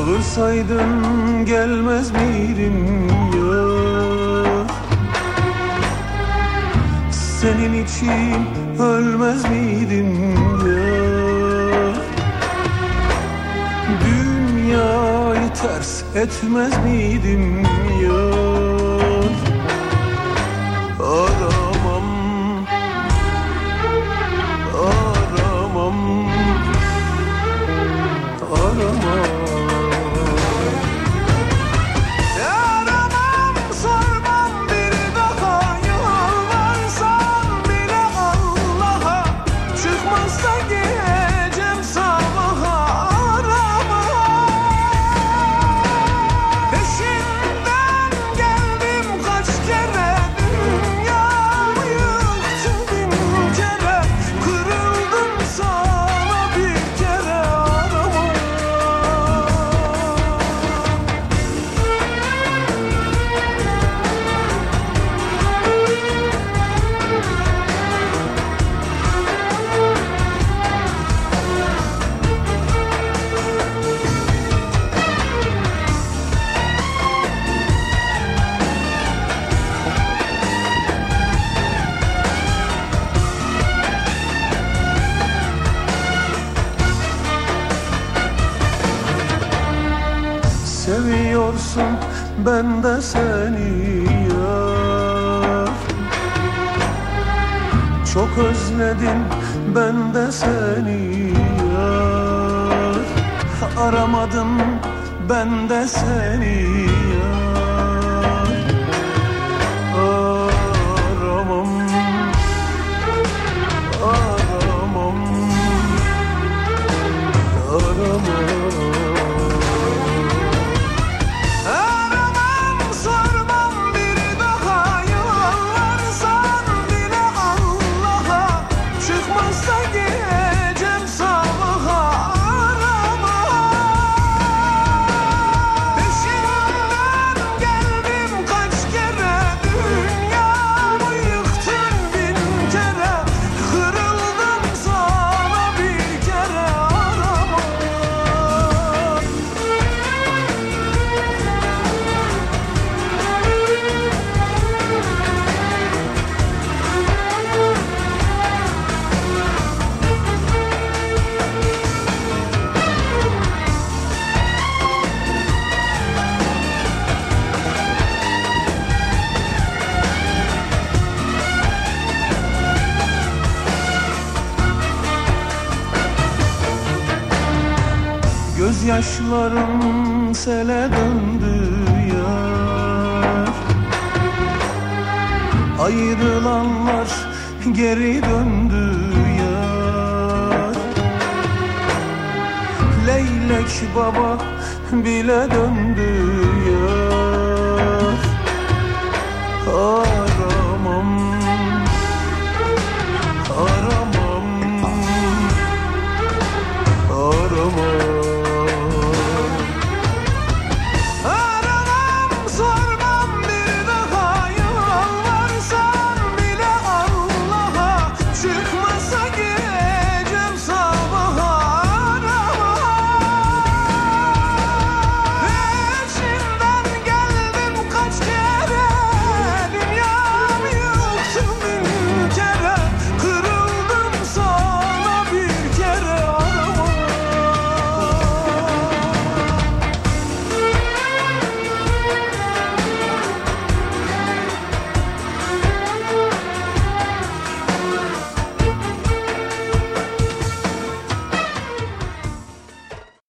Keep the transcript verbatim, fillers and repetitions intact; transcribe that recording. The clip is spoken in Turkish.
Çağırsaydın gelmez miydim yar? Senin için ölmez miydim yar? Dünyayı ters etmez miydim yar? Aramam, aramam, aramam. Seviyorsun ben de seni yar. Çok özledim ben de seni yar. Aramadım ben de seni yar. Aramam, aramam, aramam. Gözyaşlarım sele döndü yar. Ayrılanlar geri döndü yar. Leylek baba bile döndü yar. Ah.